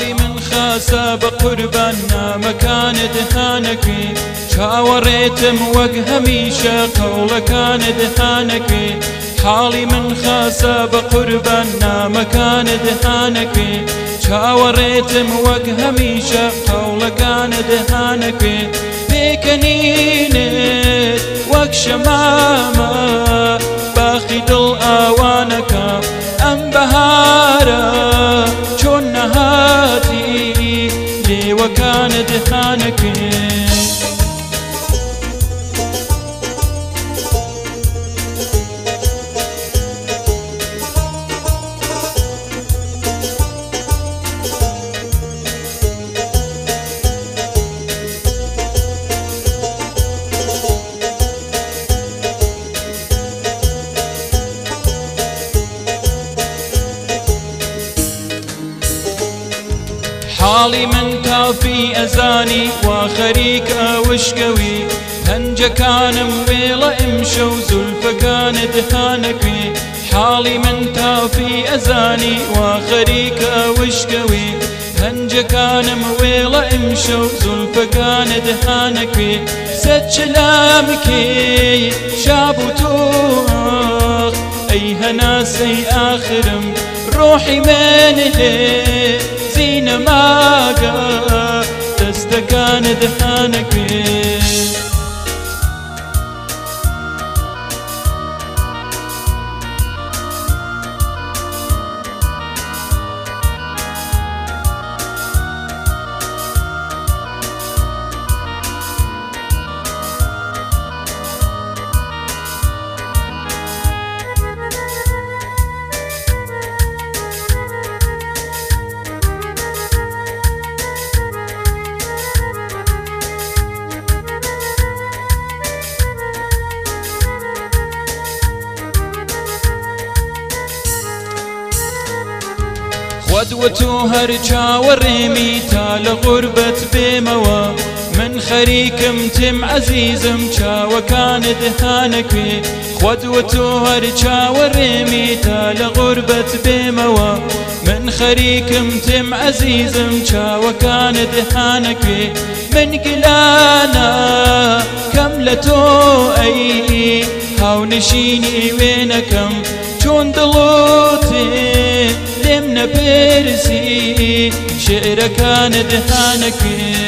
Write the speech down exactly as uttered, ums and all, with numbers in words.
حاڵی من خاسە بە قوربان نامەکان دهانەکەی چاوەڕێتم وەک هەمیشە قەوڵەکان دهانەکەی حاڵی من خاسە بە قوربان نامەکان دهانەکەی چاوەڕێتم وەک هەمیشە قەوڵەکان دهانەکەی پێکەنینت وەک شەمامە باخی دڵ ئاوانەکە ئەم بەهارە چۆن نەهاتی لێوەکان دهانەکەی حاڵی من تافی ئەزانی وا خەریکە وشکەوی پەنجەکانم وێڵە ئیمشەو زولفەکانت دهانەکەی حاڵی من تافی ئەزانی وا خەریکە وشکەوی پەنجەکانم وێڵە ئیمشەو زولفەکانت دهانەکەی سەد چلامکەی شاب و تۆق ئەی هەناسەی ئاخرم ڕۆحی من هەیە زینەماگە دەستەکانت دهانەکەی خودوتو هەر چاوەڕێمی تا لە غوربەت بێمەوە من خەریکم تم عەزیزم چاوەکانت دهانەکەی خودوتو هەر چاوەڕێمی تا لە غوربەت بێمەوە من خەریکم تم عەزیزم چاوەکانت دهانەکەی من گلانە کەم لە تۆ ئەی هاونشینی وێنەکەم چۆن دڵۆتێ لێم نەپرسی شعرەکانت دهانەکەی